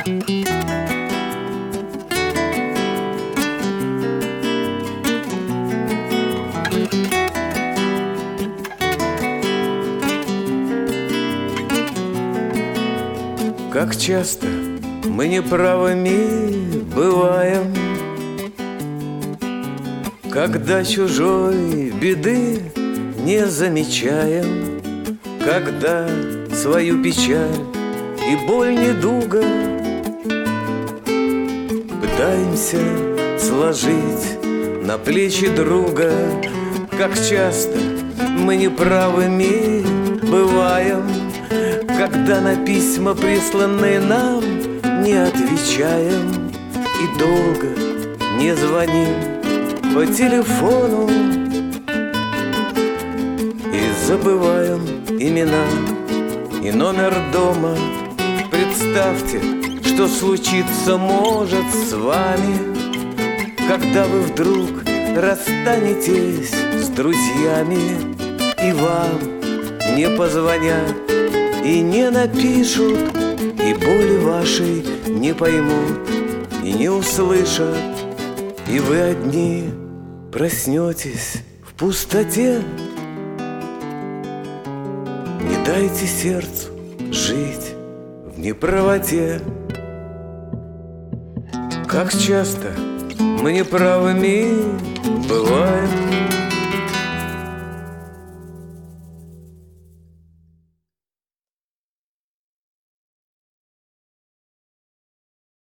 Как часто мы неправыми бываем, когда чужой беды не замечаем, когда свою печаль и боль недуга пытаемся сложить на плечи друга. Как часто мы неправыми бываем, когда на письма, присланные нам, не отвечаем и долго не звоним по телефону и забываем имена и номер дома. Представьте, что случиться может с вами, когда вы вдруг расстанетесь с друзьями, и вам не позвонят и не напишут, и боли вашей не поймут и не услышат, и вы одни проснетесь в пустоте. Не дайте сердцу жить в неправоте. Как часто мы неправыми бываем,